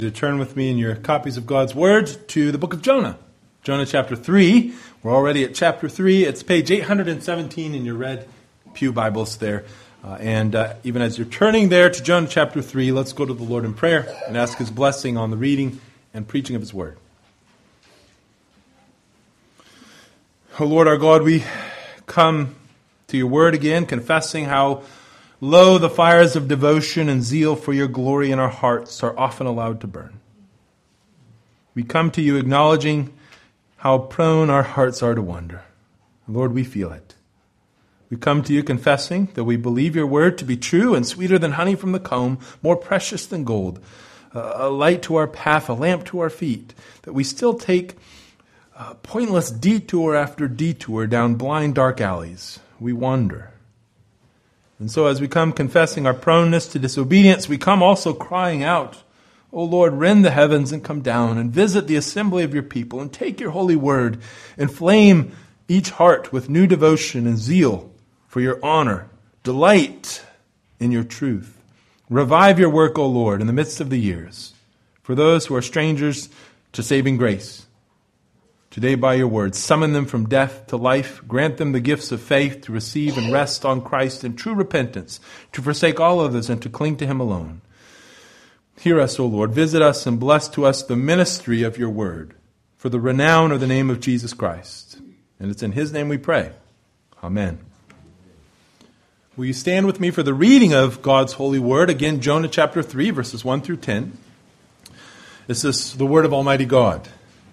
To turn with me in your copies of God's Word to the book of Jonah. Jonah chapter 3. We're already at chapter 3. It's page 817 in your red pew Bibles there. Even as you're turning there to Jonah chapter 3, let's go to the Lord in prayer and ask His blessing on the reading and preaching of His Word. O Lord our God, we come to your Word again, confessing how low the fires of devotion and zeal for your glory in our hearts are often allowed to burn. We come to you acknowledging how prone our hearts are to wander. Lord, we feel it. We come to you confessing that we believe your word to be true and sweeter than honey from the comb, more precious than gold, a light to our path, a lamp to our feet, that we still take pointless detour after detour down blind dark alleys. We wander. And so as we come confessing our proneness to disobedience, we come also crying out, O Lord, rend the heavens and come down and visit the assembly of your people and take your holy word, inflame each heart with new devotion and zeal for your honor. Delight in your truth. Revive your work, O Lord, in the midst of the years, for those who are strangers to saving grace. Today, by your word, summon them from death to life. Grant them the gifts of faith to receive and rest on Christ in true repentance, to forsake all others and to cling to him alone. Hear us, O Lord. Visit us and bless to us the ministry of your word, for the renown of the name of Jesus Christ. And it's in his name we pray. Amen. Will you stand with me for the reading of God's holy word? Again, Jonah chapter 3, verses 1 through 10. This is the word of Almighty God.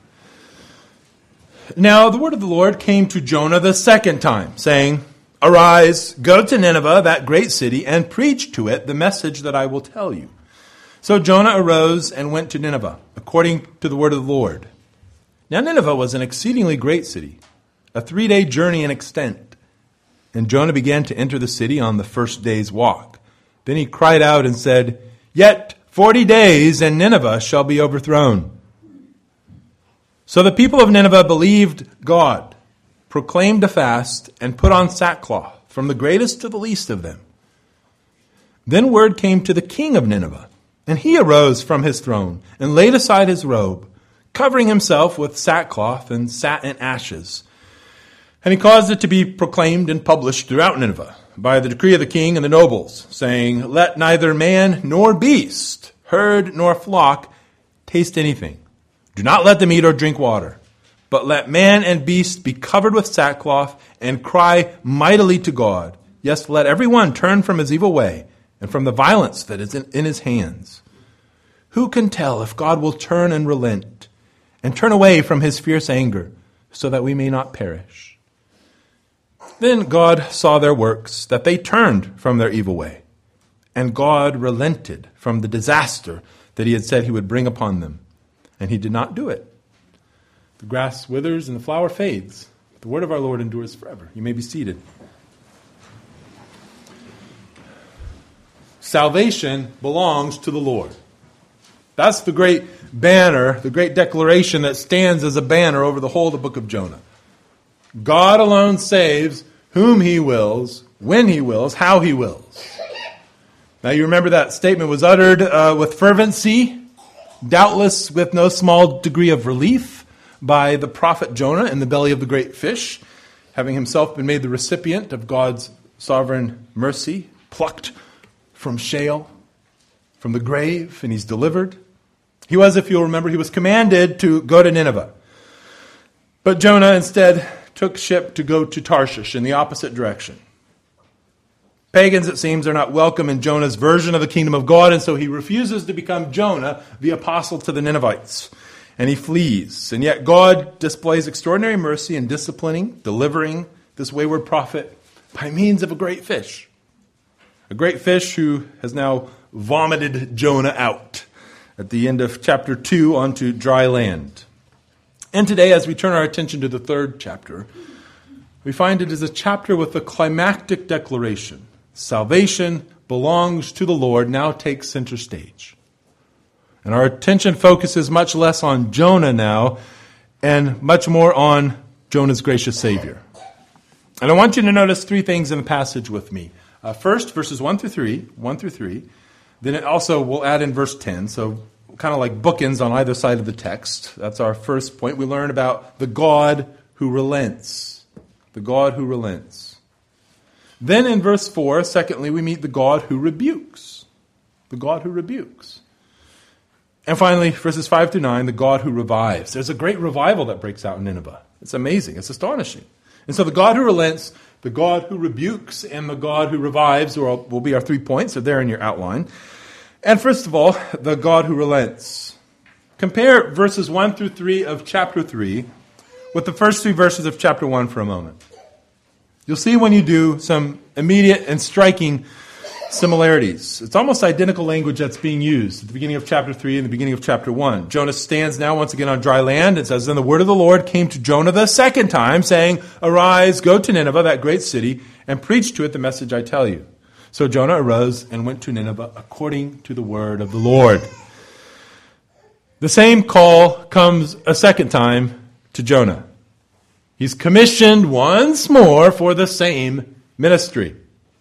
Now the word of the Lord came to Jonah the second time, saying, Arise, go to Nineveh, that great city, and preach to it the message that I will tell you. So Jonah arose and went to Nineveh, according to the word of the Lord. Now Nineveh was an exceedingly great city, a 3-day journey in extent. And Jonah began to enter the city on the first day's walk. Then he cried out and said, Yet 40 days, and Nineveh shall be overthrown. So the people of Nineveh believed God, proclaimed a fast, and put on sackcloth, from the greatest to the least of them. Then word came to the king of Nineveh, and he arose from his throne, and laid aside his robe, covering himself with sackcloth, and sat in ashes. And he caused it to be proclaimed and published throughout Nineveh, by the decree of the king and the nobles, saying, Let neither man nor beast, herd nor flock, taste anything. Do not let them eat or drink water, but let man and beast be covered with sackcloth and cry mightily to God. Yes, let every one turn from his evil way and from the violence that is in his hands. Who can tell if God will turn and relent and turn away from his fierce anger so that we may not perish? Then God saw their works, that they turned from their evil way, and God relented from the disaster that he had said he would bring upon them. And he did not do it. The grass withers and the flower fades. The word of our Lord endures forever. You may be seated. Salvation belongs to the Lord. That's the great banner, the great declaration that stands as a banner over the whole of the book of Jonah. God alone saves whom he wills, when he wills, how he wills. Now you remember that statement was uttered with fervency, doubtless with no small degree of relief, by the prophet Jonah in the belly of the great fish, having himself been made the recipient of God's sovereign mercy, plucked from Sheol, from the grave, and he's delivered. He was, if you'll remember, he was commanded to go to Nineveh. But Jonah instead took ship to go to Tarshish in the opposite direction. Pagans, it seems, are not welcome in Jonah's version of the kingdom of God, and so he refuses to become Jonah, the apostle to the Ninevites, and he flees. And yet God displays extraordinary mercy in disciplining, delivering this wayward prophet by means of a great fish who has now vomited Jonah out at the end of chapter 2 onto dry land. And today, as we turn our attention to the third chapter, we find it is a chapter with a climactic declaration. Salvation belongs to the Lord, now takes center stage. And our attention focuses much less on Jonah now and much more on Jonah's gracious Savior. And I want you to notice 3 things in the passage with me. First, verses 1 through 3. Then it also will add in verse 10. So kind of like bookends on either side of the text. That's our first point. We learn about the God who relents. The God who relents. Then in verse 4, secondly, we meet the God who rebukes. The God who rebukes. And finally, verses 5 through 9, the God who revives. There's a great revival that breaks out in Nineveh. It's amazing. It's astonishing. And so the God who relents, the God who rebukes, and the God who revives will be our 3 points. They're there in your outline. And first of all, the God who relents. Compare verses 1 through 3 of chapter 3 with the first 3 verses of chapter 1 for a moment. You'll see when you do some immediate and striking similarities. It's almost identical language that's being used at the beginning of chapter 3 and the beginning of chapter 1. Jonah stands now once again on dry land. It says, "Then the word of the Lord came to Jonah the second time, saying, 'Arise, go to Nineveh, that great city, and preach to it the message I tell you.' So Jonah arose and went to Nineveh according to the word of the Lord." The same call comes a second time to Jonah. He's commissioned once more for the same ministry.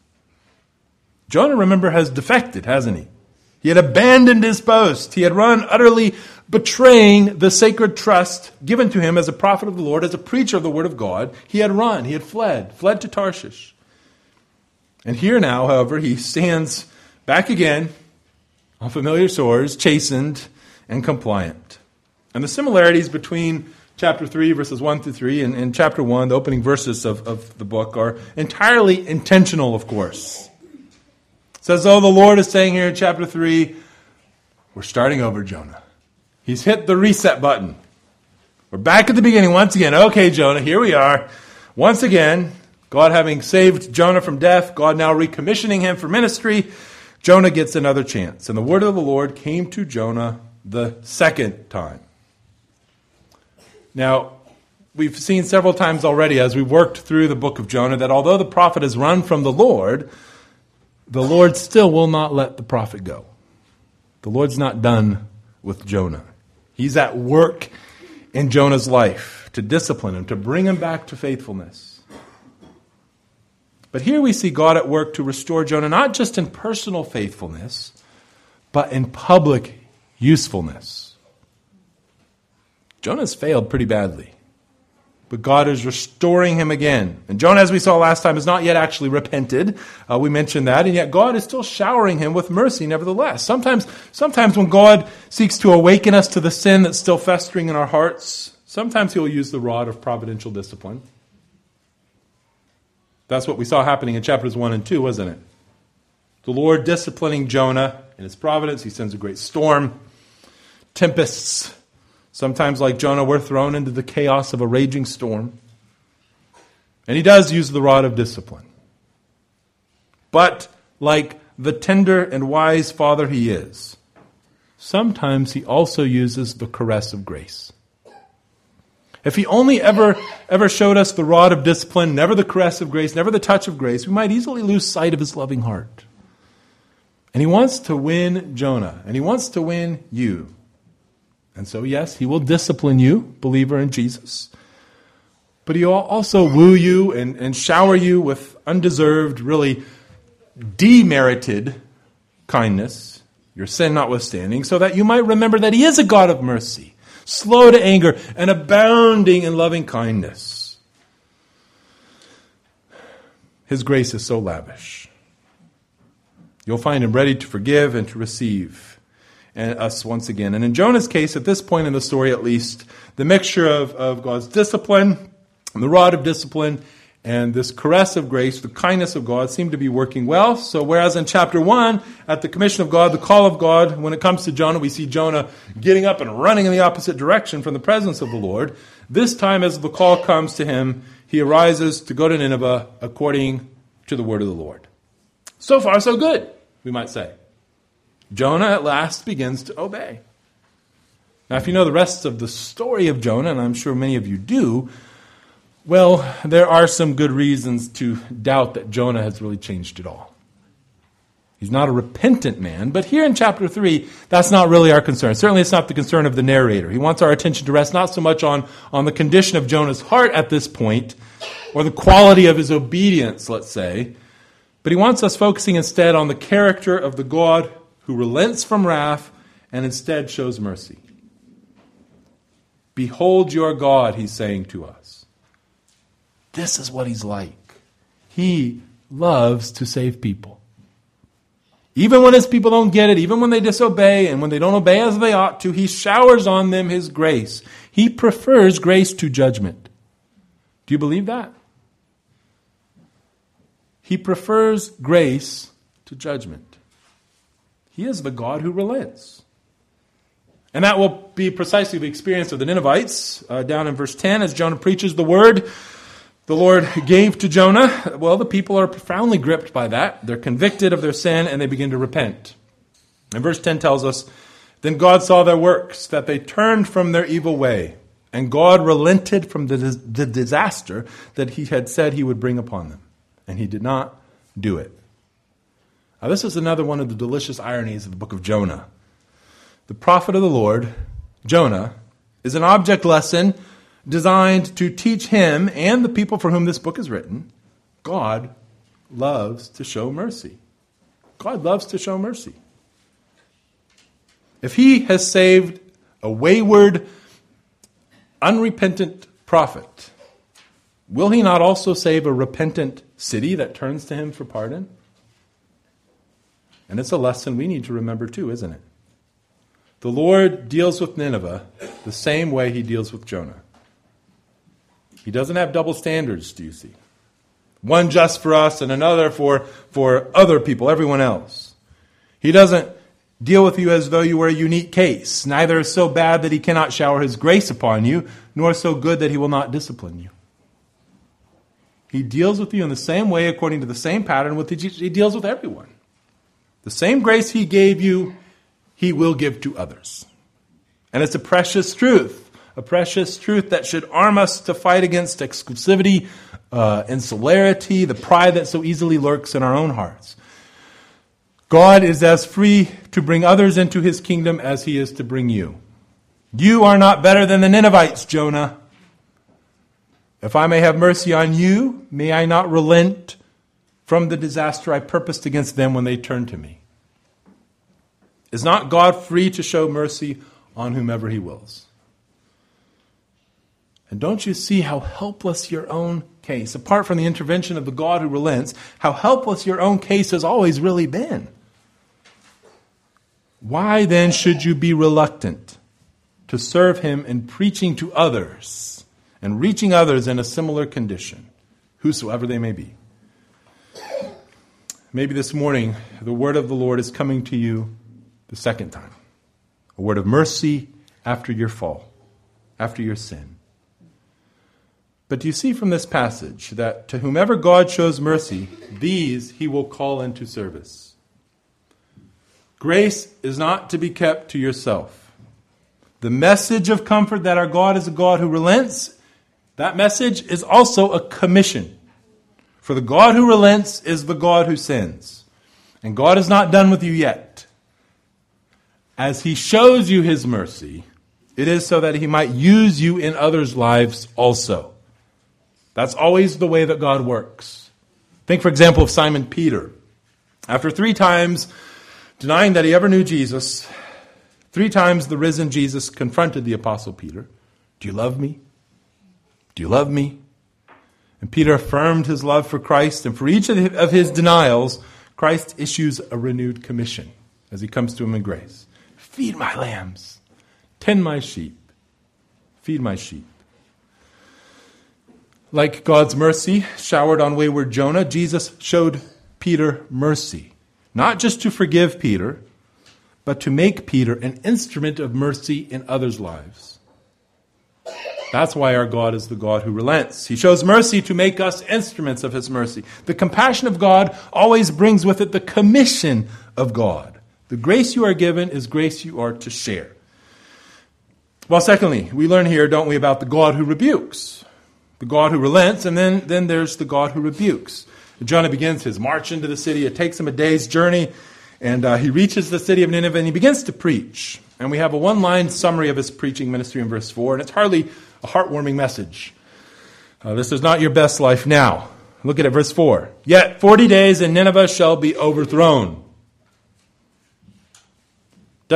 Jonah, remember, has defected, hasn't he? He had abandoned his post. He had run, utterly betraying the sacred trust given to him as a prophet of the Lord, as a preacher of the word of God. He had run, he had fled to Tarshish. And here now, however, he stands back again on familiar shores, chastened and compliant. And the similarities between chapter 3, verses 1 through 3, and chapter 1, the opening verses of the book, are entirely intentional, of course. It says, oh, the Lord is saying here in chapter 3, we're starting over, Jonah. He's hit the reset button. We're back at the beginning once again. Okay, Jonah, here we are. Once again, God having saved Jonah from death, God now recommissioning him for ministry, Jonah gets another chance. And the word of the Lord came to Jonah the second time. Now, we've seen several times already as we've worked through the book of Jonah that although the prophet has run from the Lord still will not let the prophet go. The Lord's not done with Jonah. He's at work in Jonah's life to discipline him, to bring him back to faithfulness. But here we see God at work to restore Jonah, not just in personal faithfulness, but in public usefulness. Jonah's failed pretty badly, but God is restoring him again. And Jonah, as we saw last time, has not yet actually repented. We mentioned that, and yet God is still showering him with mercy nevertheless. Sometimes when God seeks to awaken us to the sin that's still festering in our hearts, sometimes he'll use the rod of providential discipline. That's what we saw happening in chapters 1 and 2, wasn't it? The Lord disciplining Jonah in his providence. He sends a great storm, tempests. Sometimes, like Jonah, we're thrown into the chaos of a raging storm. And he does use the rod of discipline. But, like the tender and wise father he is, sometimes he also uses the caress of grace. If he only ever showed us the rod of discipline, never the caress of grace, never the touch of grace, we might easily lose sight of his loving heart. And he wants to win Jonah, and he wants to win you. And so, yes, he will discipline you, believer in Jesus. But he will also woo you and shower you with undeserved, really demerited kindness, your sin notwithstanding, so that you might remember that he is a God of mercy, slow to anger, and abounding in loving kindness. His grace is so lavish. You'll find him ready to forgive and to receive and us once again. And in Jonah's case, at this point in the story at least, the mixture of God's discipline, and the rod of discipline, and this caress of grace, the kindness of God, seem to be working well. So whereas in chapter 1, at the commission of God, the call of God, when it comes to Jonah, we see Jonah getting up and running in the opposite direction from the presence of the Lord. This time, as the call comes to him, he arises to go to Nineveh according to the word of the Lord. So far, so good, we might say. Jonah at last begins to obey. Now, if you know the rest of the story of Jonah, and I'm sure many of you do, well, there are some good reasons to doubt that Jonah has really changed at all. He's not a repentant man, but here in chapter 3, that's not really our concern. Certainly it's not the concern of the narrator. He wants our attention to rest not so much on the condition of Jonah's heart at this point, or the quality of his obedience, let's say, but he wants us focusing instead on the character of the God who relents from wrath and instead shows mercy. Behold your God, he's saying to us. This is what he's like. He loves to save people. Even when his people don't get it, even when they disobey, and when they don't obey as they ought to, he showers on them his grace. He prefers grace to judgment. Do you believe that? He prefers grace to judgment. He is the God who relents. And that will be precisely the experience of the Ninevites down in verse 10 as Jonah preaches the word the Lord gave to Jonah. Well, the people are profoundly gripped by that. They're convicted of their sin and they begin to repent. And verse 10 tells us, then God saw their works, that they turned from their evil way, and God relented from the disaster that he had said he would bring upon them. And he did not do it. Now, this is another one of the delicious ironies of the book of Jonah. The prophet of the Lord, Jonah, is an object lesson designed to teach him and the people for whom this book is written, God loves to show mercy. God loves to show mercy. If he has saved a wayward, unrepentant prophet, will he not also save a repentant city that turns to him for pardon? And it's a lesson we need to remember too, isn't it? The Lord deals with Nineveh the same way he deals with Jonah. He doesn't have double standards, do you see? One just for us and another for other people, everyone else. He doesn't deal with you as though you were a unique case. Neither is so bad that he cannot shower his grace upon you, nor so good that he will not discipline you. He deals with you in the same way, according to the same pattern with which he deals with everyone. The same grace he gave you, he will give to others. And it's a precious truth that should arm us to fight against exclusivity, insularity, the pride that so easily lurks in our own hearts. God is as free to bring others into his kingdom as he is to bring you. You are not better than the Ninevites, Jonah. If I may have mercy on you, may I not relent from the disaster I purposed against them when they turned to me. Is not God free to show mercy on whomever he wills? And don't you see how helpless your own case, apart from the intervention of the God who relents, how helpless your own case has always really been? Why then should you be reluctant to serve him in preaching to others and reaching others in a similar condition, whosoever they may be? Maybe this morning the word of the Lord is coming to you the second time. A word of mercy after your fall, after your sin. But do you see from this passage that to whomever God shows mercy, these he will call into service? Grace is not to be kept to yourself. The message of comfort that our God is a God who relents, that message is also a commission. For the God who relents is the God who sends. And God is not done with you yet. As he shows you his mercy, it is so that he might use you in others' lives also. That's always the way that God works. Think, for example, of Simon Peter. After 3 times denying that he ever knew Jesus, 3 times the risen Jesus confronted the Apostle Peter. Do you love me? Do you love me? And Peter affirmed his love for Christ, and for each of his denials, Christ issues a renewed commission as he comes to him in grace. Feed my lambs. Tend my sheep. Feed my sheep. Like God's mercy showered on wayward Jonah, Jesus showed Peter mercy. Not just to forgive Peter, but to make Peter an instrument of mercy in others' lives. That's why our God is the God who relents. He shows mercy to make us instruments of his mercy. The compassion of God always brings with it the commission of God. The grace you are given is grace you are to share. Well, secondly, we learn here, don't we, about the God who rebukes. The God who relents, and then there's the God who rebukes. Jonah begins his march into the city. It takes him a day's journey, and he reaches the city of Nineveh, and he begins to preach. And we have a one-line summary of his preaching ministry in verse 4, and it's hardly a heartwarming message. This is not your best life now. Look at it, verse 4. Yet 40 days and Nineveh shall be overthrown. Doesn't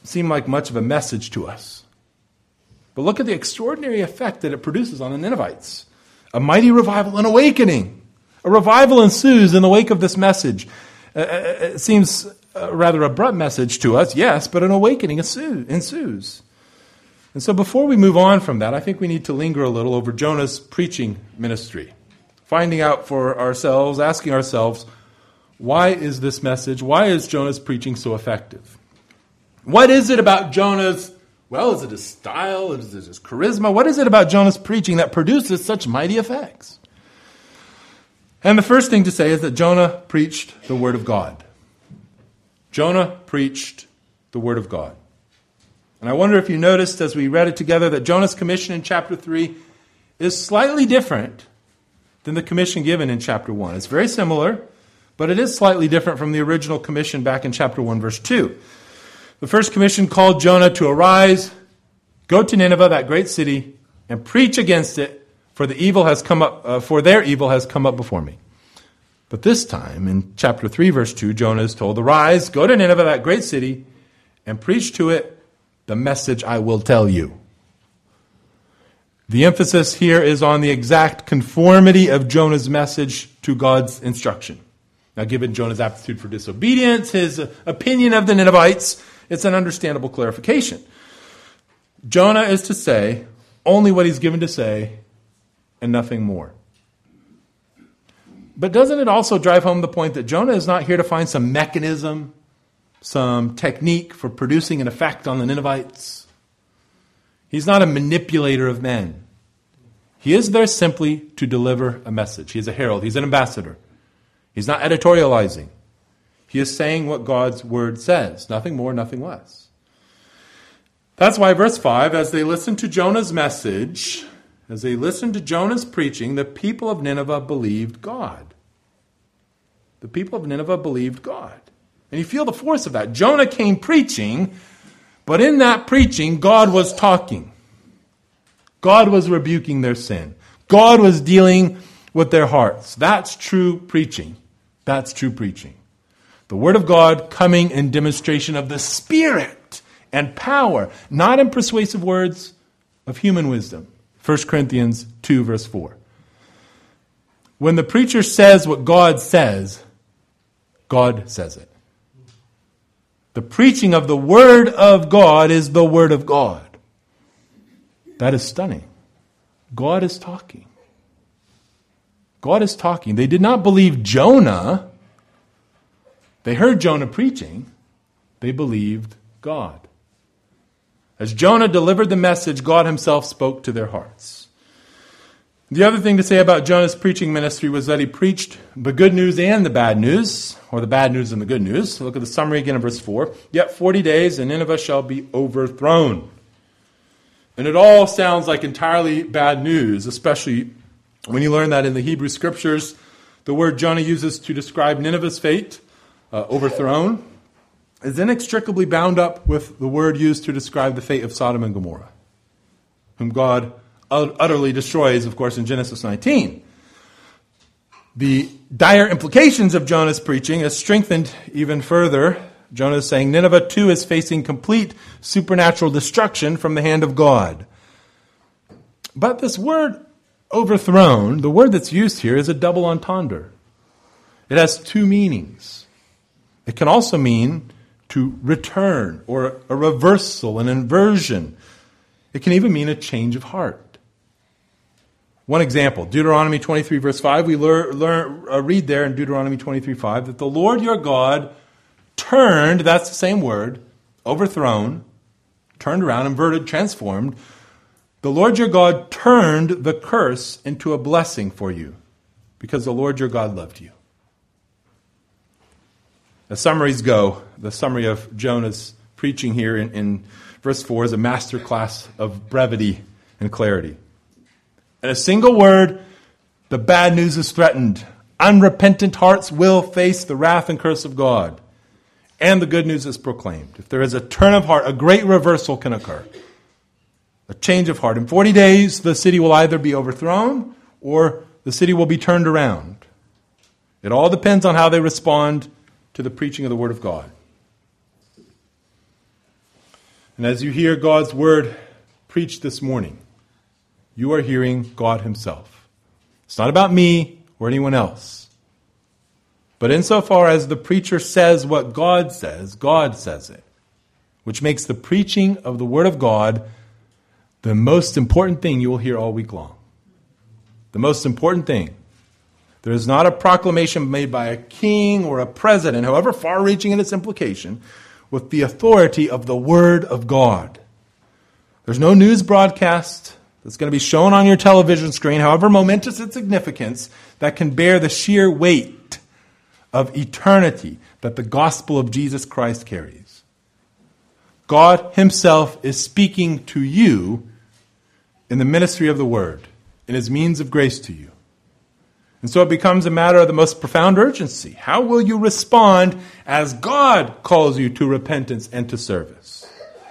seem like much of a message to us. But look at the extraordinary effect that it produces on the Ninevites. A mighty revival and awakening. A revival ensues in the wake of this message. It seems a rather abrupt message to us, yes, but an awakening ensues. And so before we move on from that, I think we need to linger a little over Jonah's preaching ministry. Finding out for ourselves, asking ourselves, why is this message, why is Jonah's preaching so effective? What is it about Jonah's, is it his style, is it his charisma? What is it about Jonah's preaching that produces such mighty effects? And the first thing to say is that Jonah preached the Word of God. Jonah preached the Word of God. And I wonder if you noticed as we read it together that Jonah's commission in chapter 3 is slightly different than the commission given in chapter 1. It's very similar, but it is slightly different from the original commission back in chapter 1, verse 2. The first commission called Jonah to arise, go to Nineveh, that great city, and preach against it, for their evil has come up before me. But this time, in chapter 3, verse 2, Jonah is told, arise, go to Nineveh, that great city, and preach to it the message I will tell you. The emphasis here is on the exact conformity of Jonah's message to God's instruction. Now, given Jonah's aptitude for disobedience, his opinion of the Ninevites, it's an understandable clarification. Jonah is to say only what he's given to say and nothing more. But doesn't it also drive home the point that Jonah is not here to find some mechanism, some technique for producing an effect on the Ninevites? He's not a manipulator of men. He is there simply to deliver a message. He's a herald. He's an ambassador. He's not editorializing. He is saying what God's word says. Nothing more, nothing less. That's why verse 5, as they listened to Jonah's message, as they listened to Jonah's preaching, the people of Nineveh believed God. The people of Nineveh believed God. And you feel the force of that. Jonah came preaching, but in that preaching, God was talking. God was rebuking their sin. God was dealing with their hearts. That's true preaching. That's true preaching. The Word of God coming in demonstration of the Spirit and power, not in persuasive words of human wisdom. 1 Corinthians 2, verse 4. When the preacher says what God says it. The preaching of the Word of God is the Word of God. That is stunning. God is talking. God is talking. They did not believe Jonah. They heard Jonah preaching. They believed God. As Jonah delivered the message, God himself spoke to their hearts. The other thing to say about Jonah's preaching ministry was that he preached the good news and the bad news, or the bad news and the good news. Look at the summary again in verse 4. Yet 40 days and Nineveh shall be overthrown. And it all sounds like entirely bad news, especially when you learn that in the Hebrew Scriptures, the word Jonah uses to describe Nineveh's fate, overthrown, is inextricably bound up with the word used to describe the fate of Sodom and Gomorrah, whom God utterly destroys, of course, in Genesis 19. The dire implications of Jonah's preaching is strengthened even further. Jonah is saying Nineveh too is facing complete supernatural destruction from the hand of God. But this word overthrown, the word that's used here is a double entendre. It has two meanings. It can also mean to return or a reversal, an inversion. It can even mean a change of heart. One example, Deuteronomy 23 verse 5, we read there in Deuteronomy 23 5 that the Lord your God turned, that's the same word, overthrown, turned around, inverted, transformed. The Lord your God turned the curse into a blessing for you because the Lord your God loved you. As summaries go, the summary of Jonah's preaching here in verse 4 is a master class of brevity and clarity. In a single word, the bad news is threatened. Unrepentant hearts will face the wrath and curse of God. And the good news is proclaimed. If there is a turn of heart, a great reversal can occur. A change of heart. In 40 days, the city will either be overthrown or the city will be turned around. It all depends on how they respond to the preaching of the Word of God. And as you hear God's word preached this morning, you are hearing God himself. It's not about me or anyone else. But insofar as the preacher says what God says it, which makes the preaching of the word of God the most important thing you will hear all week long. The most important thing. There is not a proclamation made by a king or a president, however far-reaching in its implication, with the authority of the Word of God. There's no news broadcast that's going to be shown on your television screen, however momentous its significance, that can bear the sheer weight of eternity that the gospel of Jesus Christ carries. God himself is speaking to you in the ministry of the Word, in his means of grace to you. And so it becomes a matter of the most profound urgency. How will you respond as God calls you to repentance and to service?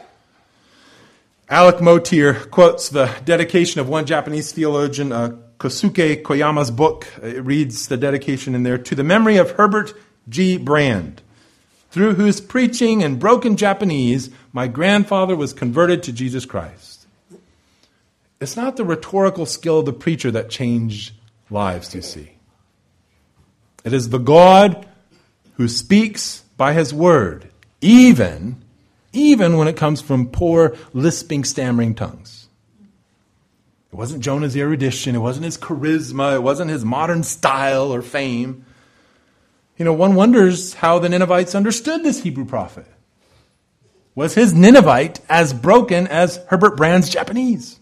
Alec Motier quotes the dedication of one Japanese theologian, Kosuke Koyama's book. It reads the dedication in there, "To the memory of Herbert G. Brand, through whose preaching in broken Japanese, my grandfather was converted to Jesus Christ." It's not the rhetorical skill of the preacher that changed lives, you see. It is the God who speaks by his word, even when it comes from poor, lisping, stammering tongues. It wasn't Jonah's erudition, it wasn't his charisma, it wasn't his modern style or fame. One wonders how the Ninevites understood this Hebrew prophet. Was his Ninevite as broken as Herbert Brand's Japanese?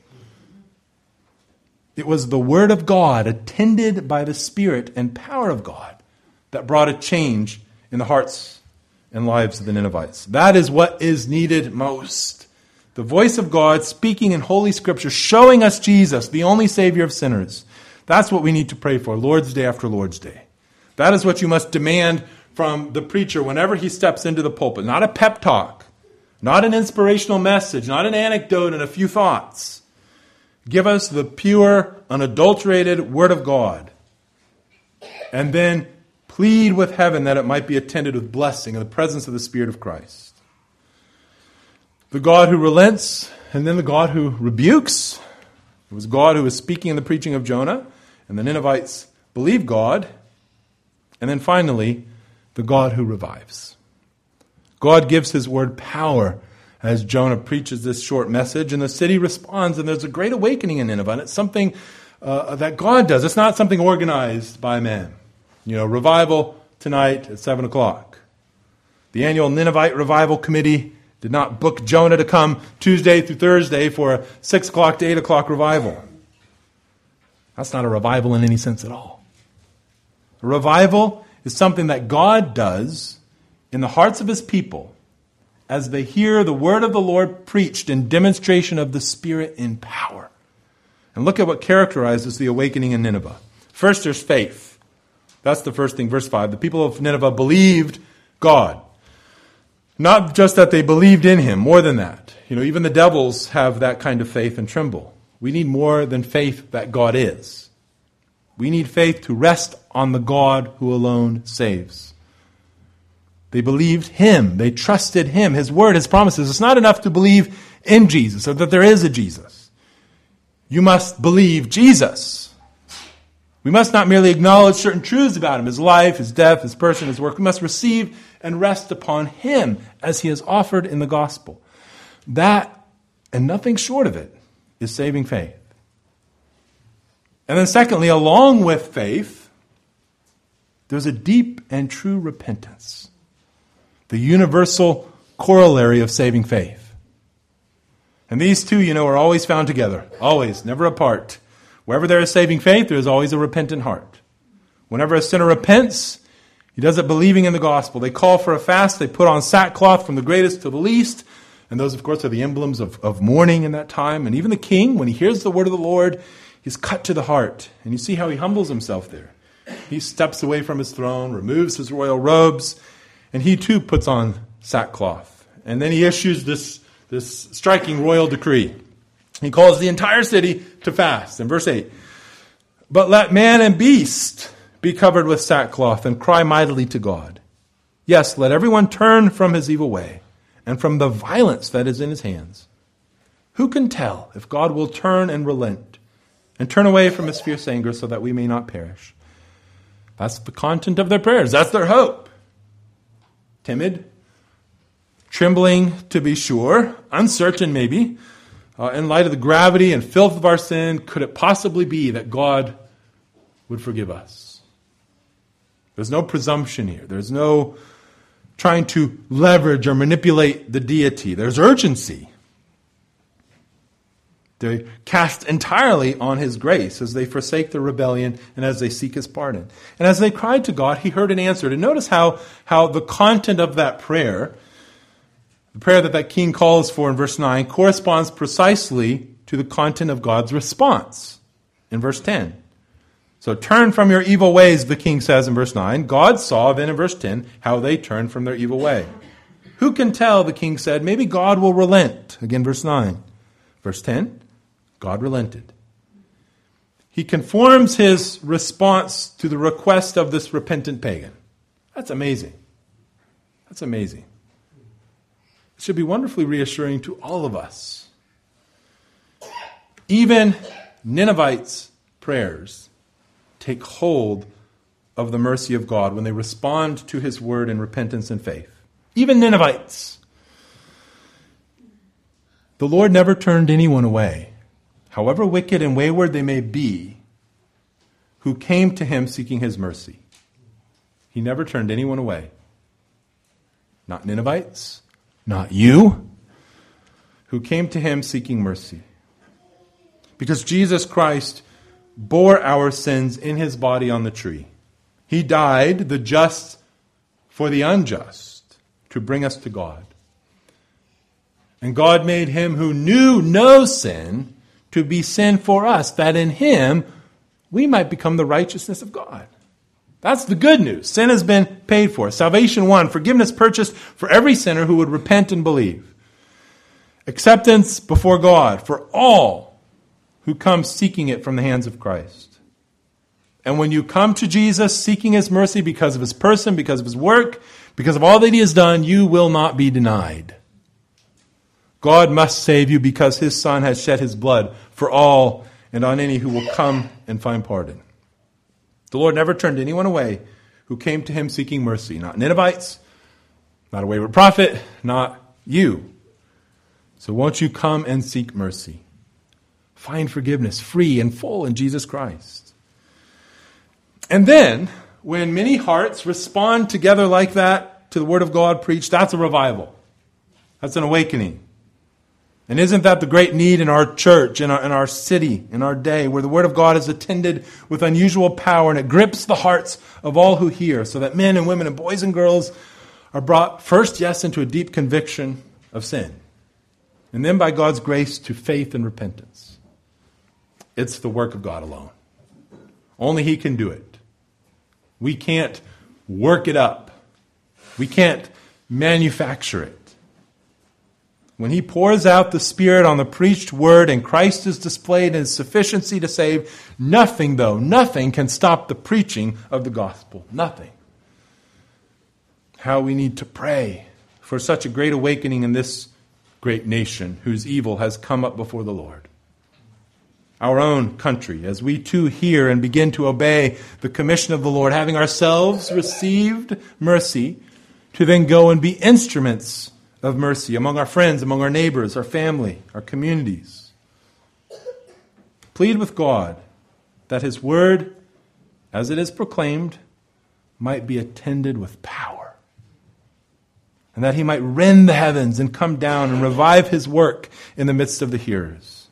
It was the Word of God, attended by the Spirit and power of God, that brought a change in the hearts and lives of the Ninevites. That is what is needed most. The voice of God speaking in Holy Scripture, showing us Jesus, the only Savior of sinners. That's what we need to pray for, Lord's Day after Lord's Day. That is what you must demand from the preacher whenever he steps into the pulpit. Not a pep talk, not an inspirational message, not an anecdote and a few thoughts. Give us the pure, unadulterated Word of God. And then plead with heaven that it might be attended with blessing in the presence of the Spirit of Christ. The God who relents, and then the God who rebukes. It was God who was speaking in the preaching of Jonah, and the Ninevites believed God. And then finally, the God who revives. God gives his word power as Jonah preaches this short message, and the city responds, and there's a great awakening in Nineveh, and it's something that God does. It's not something organized by man. Revival tonight at 7 o'clock. The annual Ninevite Revival Committee did not book Jonah to come Tuesday through Thursday for a 6 o'clock to 8 o'clock revival. That's not a revival in any sense at all. A revival is something that God does in the hearts of his people as they hear the word of the Lord preached in demonstration of the Spirit in power. And look at what characterizes the awakening in Nineveh. First, there's faith. That's the first thing, verse 5. The people of Nineveh believed God. Not just that they believed in him, more than that. Even the devils have that kind of faith and tremble. We need more than faith that God is. We need faith to rest on the God who alone saves. They believed him. They trusted him, his word, his promises. It's not enough to believe in Jesus or that there is a Jesus. You must believe Jesus. We must not merely acknowledge certain truths about him, his life, his death, his person, his work. We must receive and rest upon him as he is offered in the gospel. That, and nothing short of it, is saving faith. And then secondly, along with faith, there's a deep and true repentance. The universal corollary of saving faith. And these two, are always found together. Always, never apart. Wherever there is saving faith, there is always a repentant heart. Whenever a sinner repents, he does it believing in the gospel. They call for a fast. They put on sackcloth from the greatest to the least. And those, of course, are the emblems of mourning in that time. And even the king, when he hears the word of the Lord, he's cut to the heart. And you see how he humbles himself there. He steps away from his throne, removes his royal robes, and he too puts on sackcloth. And then he issues this striking royal decree. He calls the entire city to fast. In verse 8, "But let man and beast be covered with sackcloth and cry mightily to God. Yes, let everyone turn from his evil way and from the violence that is in his hands. Who can tell if God will turn and relent and turn away from his fierce anger so that we may not perish? That's the content of their prayers. That's their hope. Timid, trembling to be sure, uncertain maybe, in light of the gravity and filth of our sin, could it possibly be that God would forgive us? There's no presumption here. There's no trying to leverage or manipulate the deity. There's urgency. They cast entirely on his grace as they forsake their rebellion and as they seek his pardon. And as they cried to God, he heard and answered. And notice how the content of that prayer, the prayer that king calls for in verse 9, corresponds precisely to the content of God's response in verse 10. So turn from your evil ways, the king says in verse 9. God saw then in verse 10 how they turned from their evil way. Who can tell, the king said, maybe God will relent. Again, verse 9. Verse 10. God relented. He conforms his response to the request of this repentant pagan. That's amazing. That's amazing. It should be wonderfully reassuring to all of us. Even Ninevites' prayers take hold of the mercy of God when they respond to his word in repentance and faith. Even Ninevites. The Lord never turned anyone away, however wicked and wayward they may be, who came to him seeking his mercy. He never turned anyone away. Not Ninevites, not you, who came to him seeking mercy. Because Jesus Christ bore our sins in his body on the tree. He died, the just for the unjust, to bring us to God. And God made him who knew no sin to be sin for us, that in him we might become the righteousness of God. That's the good news. Sin has been paid for. Salvation won. Forgiveness purchased for every sinner who would repent and believe. Acceptance before God for all who come seeking it from the hands of Christ. And when you come to Jesus seeking his mercy because of his person, because of his work, because of all that he has done, you will not be denied. God must save you because his Son has shed his blood for all and on any who will come and find pardon. The Lord never turned anyone away who came to him seeking mercy. Not Ninevites, not a wayward prophet, not you. So won't you come and seek mercy? Find forgiveness free and full in Jesus Christ. And then, when many hearts respond together like that to the word of God preached, that's a revival. That's an awakening. And isn't that the great need in our church, in our city, in our day, where the Word of God is attended with unusual power and it grips the hearts of all who hear, so that men and women and boys and girls are brought first, yes, into a deep conviction of sin, and then by God's grace to faith and repentance. It's the work of God alone. Only he can do it. We can't work it up. We can't manufacture it. When he pours out the Spirit on the preached word and Christ is displayed in his sufficiency to save, nothing can stop the preaching of the gospel. Nothing. How we need to pray for such a great awakening in this great nation whose evil has come up before the Lord. Our own country, as we too hear and begin to obey the commission of the Lord, having ourselves received mercy, to then go and be instruments of mercy among our friends, among our neighbors, our family, our communities. Plead with God that his word, as it is proclaimed, might be attended with power, and that he might rend the heavens and come down and revive his work in the midst of the hearers.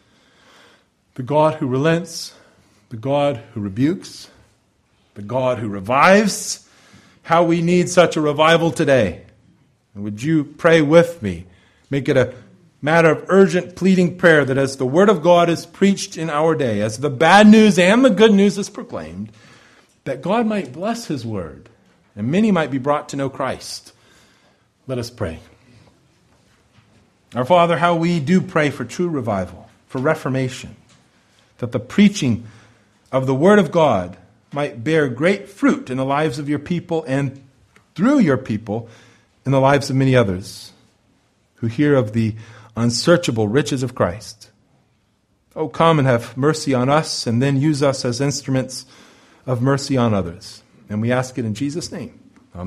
The God who relents, the God who rebukes, the God who revives. How we need such a revival today. And would you pray with me? Make it a matter of urgent pleading prayer that as the word of God is preached in our day, as the bad news and the good news is proclaimed, that God might bless his word and many might be brought to know Christ. Let us pray. Our Father, how we do pray for true revival, for reformation, that the preaching of the word of God might bear great fruit in the lives of your people and through your people in the lives of many others. who hear of the unsearchable riches of Christ. Oh, come and have mercy on us, and then use us as instruments of mercy on others. And we ask it in Jesus' name.